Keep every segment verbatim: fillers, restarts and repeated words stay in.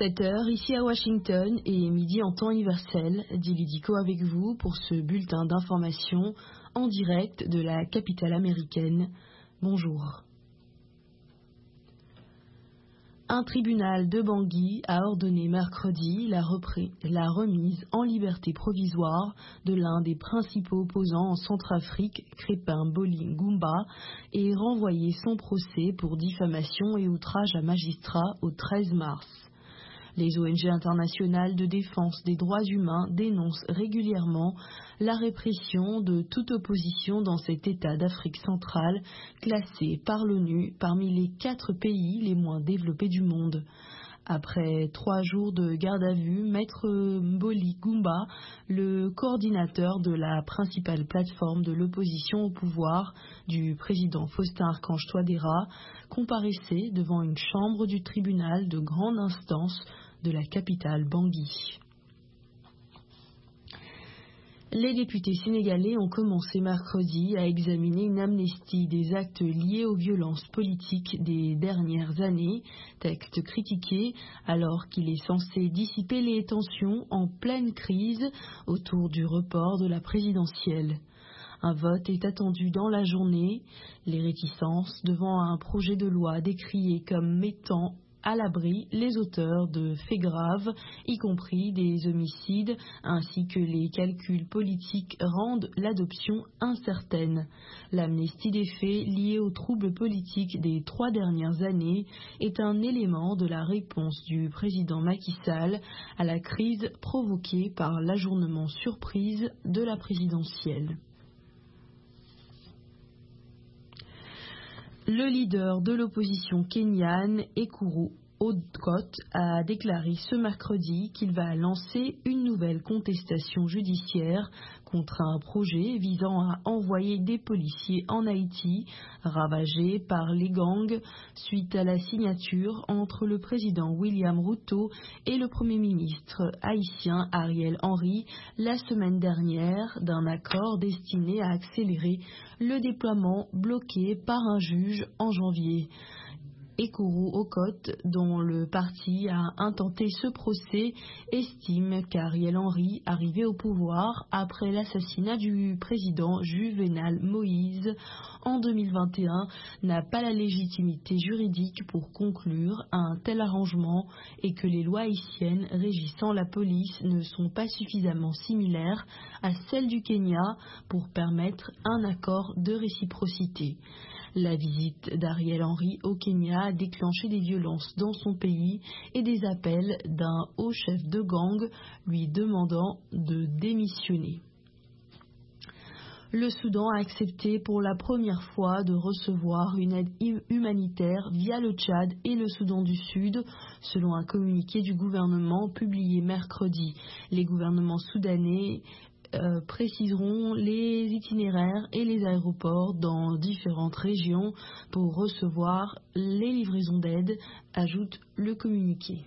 sept heures ici à Washington et midi en temps universel, Dilidico avec vous pour ce bulletin d'information en direct de la capitale américaine. Bonjour. Un tribunal de Bangui a ordonné mercredi la, repris, la remise en liberté provisoire de l'un des principaux opposants en Centrafrique, Crépin Boli Ngumba, et renvoyé son procès pour diffamation et outrage à magistrat au treize mars. Les O N G internationales de défense des droits humains dénoncent régulièrement la répression de toute opposition dans cet État d'Afrique centrale, classé par l'ONU parmi les quatre pays les moins développés du monde. Après trois jours de garde à vue, Maître Mboli Ngumba, le coordinateur de la principale plateforme de l'opposition au pouvoir du président Faustin Archange Touadéra, comparaissait devant une chambre du tribunal de grande instance de la capitale Bangui. Les députés sénégalais ont commencé mercredi à examiner une amnistie des actes liés aux violences politiques des dernières années, texte critiqué alors qu'il est censé dissiper les tensions en pleine crise autour du report de la présidentielle. Un vote est attendu dans la journée, les réticences devant un projet de loi décrié comme mettant à l'abri les auteurs de faits graves, y compris des homicides, ainsi que les calculs politiques rendent l'adoption incertaine. L'amnistie des faits liés aux troubles politiques des trois dernières années est un élément de la réponse du président Macky Sall à la crise provoquée par l'ajournement surprise de la présidentielle. Le leader de l'opposition kenyane, Ekuru Aukot, a déclaré ce mercredi qu'il va lancer une nouvelle contestation judiciaire contre un projet visant à envoyer des policiers en Haïti, ravagé par les gangs, suite à la signature entre le président William Ruto et le premier ministre haïtien Ariel Henry la semaine dernière d'un accord destiné à accélérer le déploiement bloqué par un juge en janvier. Ekuru Aukot, dont le parti a intenté ce procès, estime qu'Ariel Henry, arrivé au pouvoir après l'assassinat du président Juvenal Moïse en deux mille vingt et un, n'a pas la légitimité juridique pour conclure un tel arrangement et que les lois haïtiennes régissant la police ne sont pas suffisamment similaires à celles du Kenya pour permettre un accord de réciprocité. La visite d'Ariel Henry au Kenya a déclenché des violences dans son pays et des appels d'un haut chef de gang lui demandant de démissionner. Le Soudan a accepté pour la première fois de recevoir une aide humanitaire via le Tchad et le Soudan du Sud, selon un communiqué du gouvernement publié mercredi. Les gouvernements soudanais Euh, préciseront les itinéraires et les aéroports dans différentes régions pour recevoir les livraisons d'aide, ajoute le communiqué.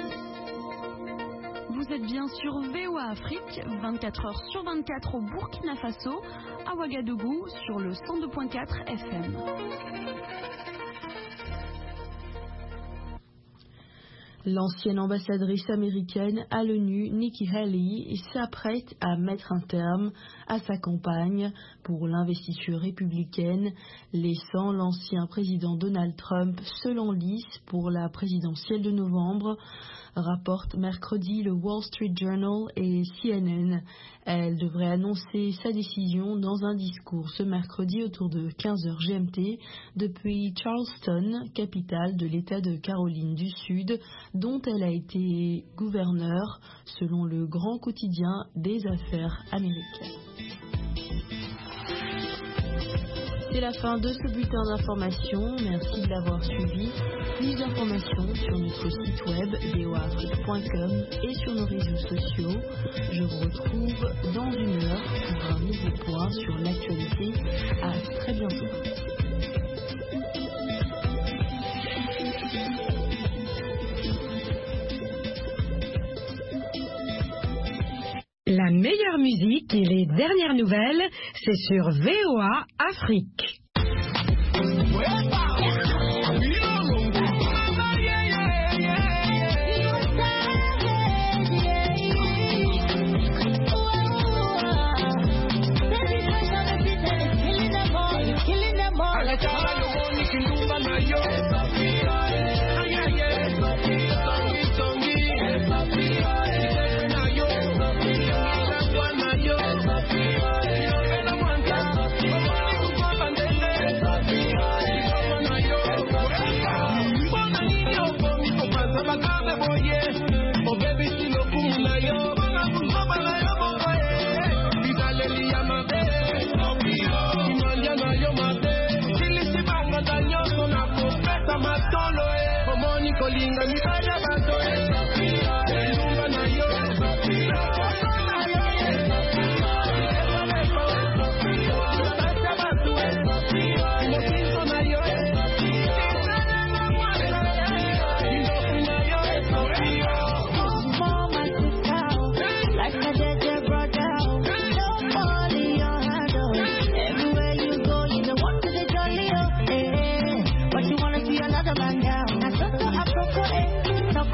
Vous êtes bien sur V O A Afrique, vingt-quatre heures sur vingt-quatre au Burkina Faso, à Ouagadougou sur le cent deux virgule quatre F M. L'ancienne ambassadrice américaine à l'ONU, Nikki Haley, s'apprête à mettre un terme à sa campagne pour l'investiture républicaine, laissant l'ancien président Donald Trump seul en lice pour la présidentielle de novembre, rapporte mercredi le Wall Street Journal et C N N. Elle devrait annoncer sa décision dans un discours ce mercredi autour de quinze heures G M T depuis Charleston, capitale de l'État de Caroline du Sud, dont elle a été gouverneure, selon le grand quotidien des affaires américaines. C'est la fin de ce bulletin d'information. Merci de l'avoir suivi. Plus d'informations sur notre site web v o a afrique point com et sur nos réseaux sociaux. Je vous retrouve dans une heure pour un nouveau point sur l'actualité. À très bientôt. La meilleure musique et les dernières nouvelles, c'est sur V O A Afrique.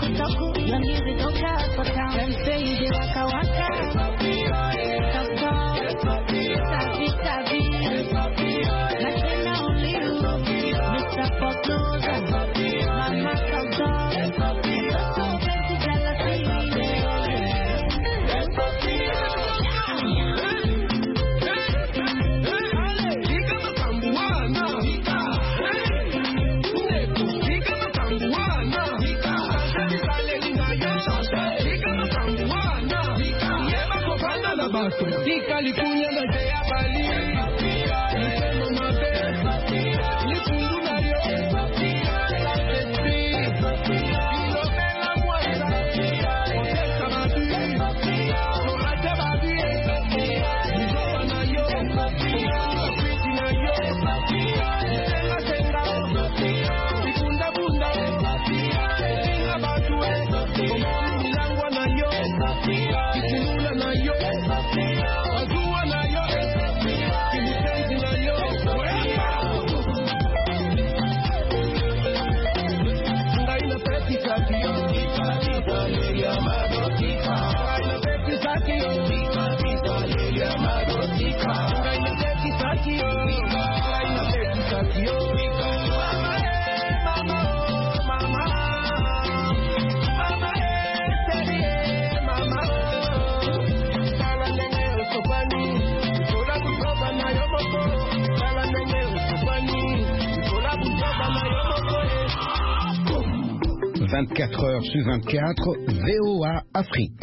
vingt-quatre heures sur vingt-quatre, V O A Afrique.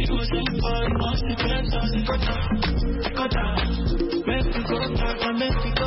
Mexico, Mexico.